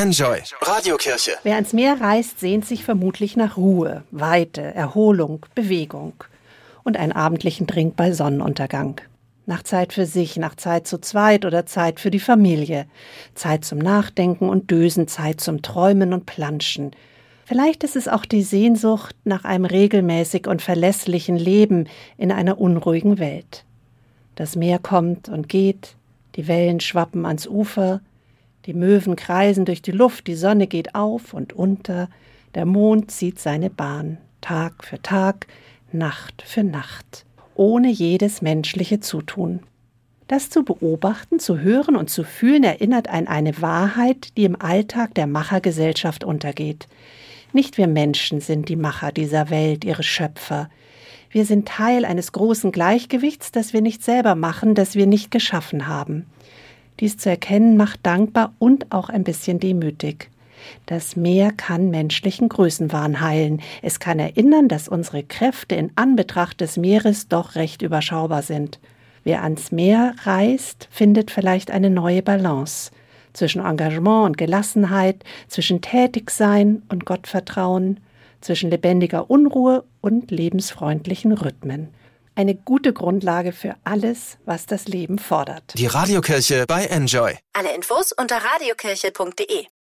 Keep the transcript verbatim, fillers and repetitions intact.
Enjoy. Radiokirche. Wer ans Meer reist, sehnt sich vermutlich nach Ruhe, Weite, Erholung, Bewegung und einen abendlichen Drink bei Sonnenuntergang. Nach Zeit für sich, nach Zeit zu zweit oder Zeit für die Familie. Zeit zum Nachdenken und Dösen, Zeit zum Träumen und Planschen. Vielleicht ist es auch die Sehnsucht nach einem regelmäßig und verlässlichen Leben in einer unruhigen Welt. Das Meer kommt und geht, die Wellen schwappen ans Ufer, die Möwen kreisen durch die Luft, die Sonne geht auf und unter, der Mond zieht seine Bahn, Tag für Tag, Nacht für Nacht, ohne jedes menschliche Zutun. Das zu beobachten, zu hören und zu fühlen erinnert an eine Wahrheit, die im Alltag der Machergesellschaft untergeht. Nicht wir Menschen sind die Macher dieser Welt, ihre Schöpfer. Wir sind Teil eines großen Gleichgewichts, das wir nicht selber machen, das wir nicht geschaffen haben. Dies zu erkennen macht dankbar und auch ein bisschen demütig. Das Meer kann menschlichen Größenwahn heilen. Es kann erinnern, dass unsere Kräfte in Anbetracht des Meeres doch recht überschaubar sind. Wer ans Meer reist, findet vielleicht eine neue Balance zwischen Engagement und Gelassenheit, zwischen Tätigsein und Gottvertrauen, zwischen lebendiger Unruhe und lebensfreundlichen Rhythmen. Eine gute Grundlage für alles, was das Leben fordert. Die Radiokirche bei Enjoy. Alle Infos unter radiokirche punkt de.